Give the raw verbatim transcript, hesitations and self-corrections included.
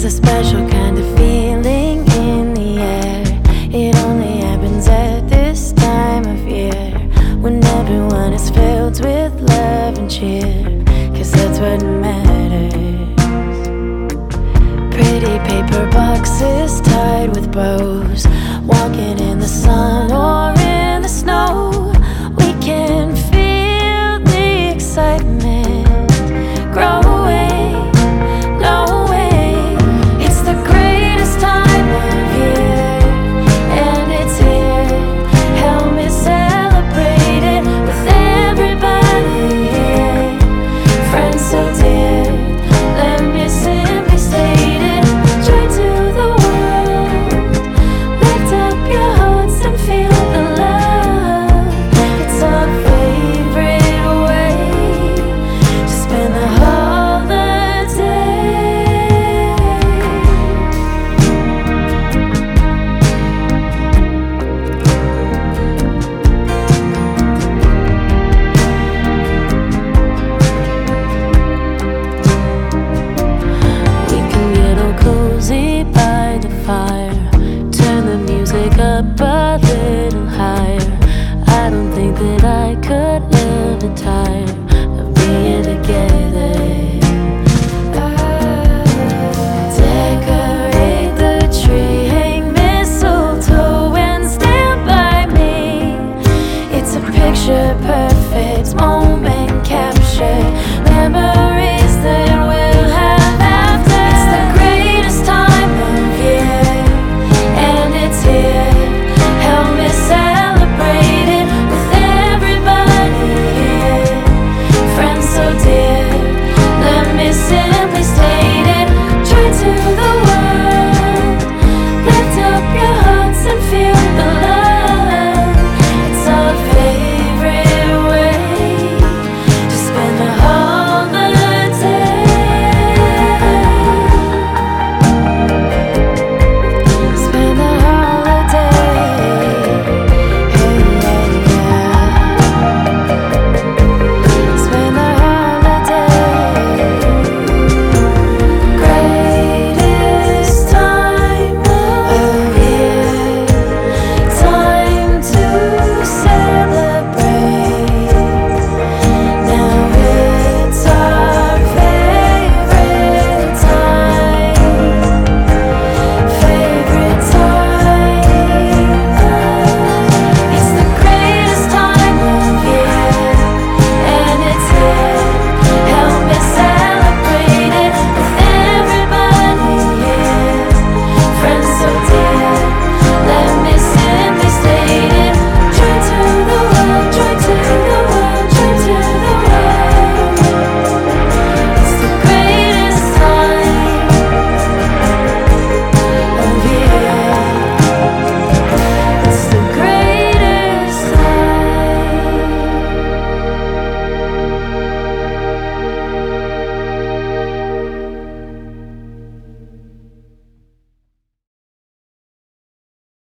a special kind of feeling in the air. It only happens at this time of year, when everyone is filled with love and cheer, 'cause that's what matters. Pretty paper boxes tied with bows, walking in the sun or